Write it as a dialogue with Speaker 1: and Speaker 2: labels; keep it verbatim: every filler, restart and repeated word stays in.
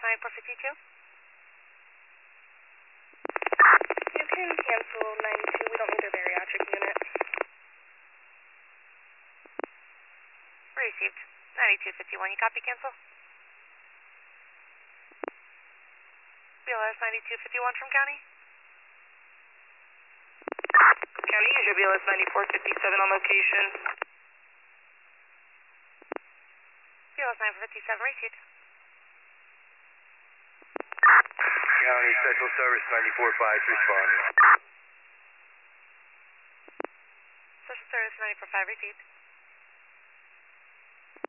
Speaker 1: ninety-four fifty-two.
Speaker 2: You can cancel ninety-two. We don't need their bariatric unit.
Speaker 1: Received. ninety-two fifty-one. You copy cancel? B L S ninety-two fifty-one from county.
Speaker 3: County, use your B L S ninety-four fifty-seven on location.
Speaker 1: B L S ninety-four fifty-seven received.
Speaker 4: County Special Service ninety-four five responding.
Speaker 1: Social Service ninety-four five received.